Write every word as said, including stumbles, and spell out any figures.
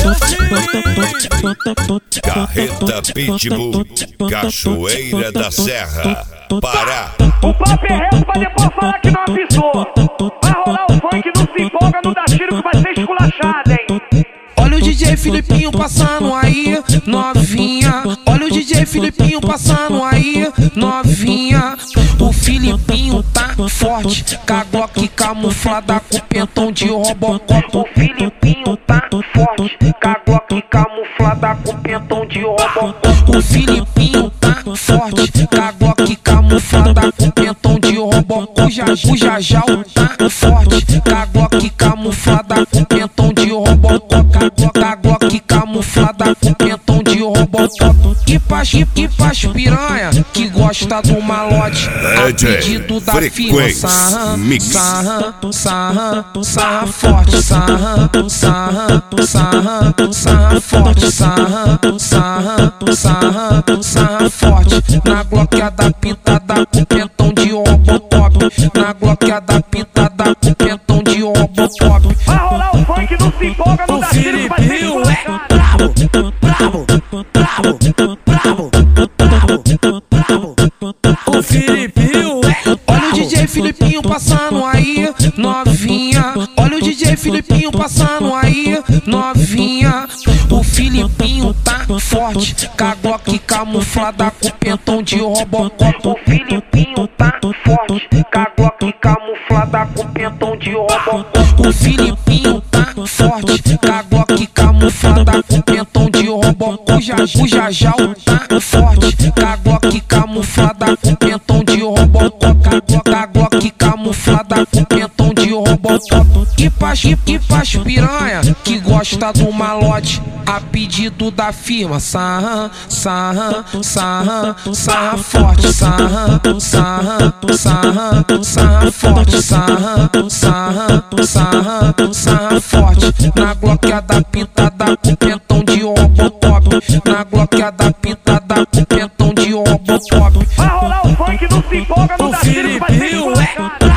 Carreta Pitbull, Cachoeira da Serra, Pará. O papo é reto pra depois falar que não avisou. Vai rolar o funk, não se empolga, não dá tiro que vai ser esculachado, hein. Olha o D J Filipinho passando aí, novinha. Olha o D J Filipinho passando aí, novinha. O Filipinho tá forte, cagoque camuflada com pentão de Robocop. O Filipinho tá forte, cagoque camuflada com pentão de Robocop. O Filipinho tá forte, cagoque camuflada com pentão de Robocop. O Jajal tá forte, cagoque camuflada com pentão de Robocop. Cagoque camuflada com pentão de Robocop. Que paz, que paz piranha que gosta do malote. A pedido da firma. Sarra, sarra, sarra, sarra forte. Sarra, sarra, sarra, sarra forte. Sarra, sarra, sarra, sarra forte. Na gloqueada pintada com pentão de Robocop. Na gloqueada pintada com pentão de Robocop. Vai rolar o funk, não se empolga, não dá tiro que vai ser esculachado. Bravo, bravo, bravo, bravo, bravo, bravo. O Filipinho, olha o D J Filipinho passando aí, novinha. Olha o D J Filipinho passando aí, novinha. O Filipinho tá forte, cagoque camuflada com pentão de Robocop. O Filipinho tá forte, cagoque camuflada com pentão de Robocop. O Filipinho tá forte, cagoque camuflada com pentão de Robocop. O Jajal tá forte, cagoque camuflada com pentão de Robocop. Cagoque camuflada com pentão de Robocop. Que paz, que paz piranha que gosta do malote. A pedido da firma. Sarra, sarra, sarra, sarra forte. Sarra, sarra, sarra, sarra forte. Sarra, sarra, sarra, sarra forte. Na gloqueada pintada com pentão de Robocop. Na gloqueada pintada com pentão de Robocop. Vai rolar o funk, não se empolga, não dá tiro que vai ser esculachado.